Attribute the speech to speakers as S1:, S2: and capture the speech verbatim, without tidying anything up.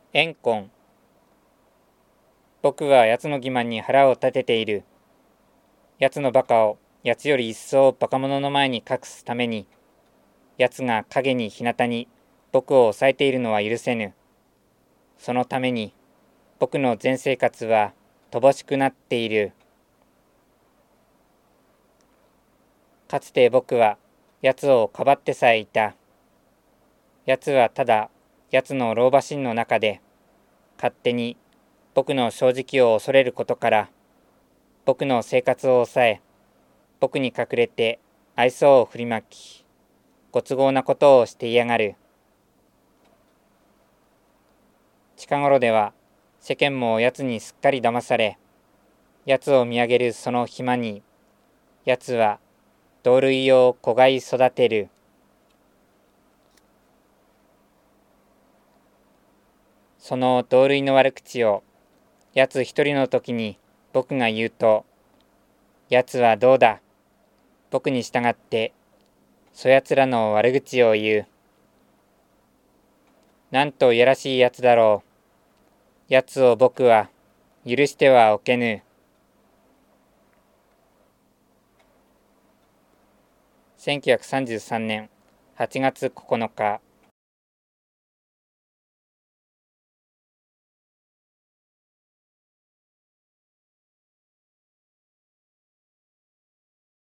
S1: 怨恨。僕は奴の欺瞞に腹を立てている。奴の馬鹿を奴より一層馬鹿者の前に隠すために、奴が影に日向に僕を抑えているのは許せぬ。そのために僕の全生活は乏しくなっている。かつて僕は奴をかばってさえいた。奴はただ奴の老婆心の中で勝手に僕の正直を恐れることから僕の生活を抑え、僕に隠れて愛想を振りまき、ご都合なことをしていやがる。近頃では世間も奴にすっかり騙され、奴を見上げるその暇に奴は同類を子飼い育てる。その同類の悪口を奴一人の時に僕が言うと、奴はどうだ、僕に従ってそやつらの悪口を言う。なんといやらしいやつだろう。やつを僕は許してはおけぬ。せんきゅうひゃくさんじゅうさんねんはちがつここのか。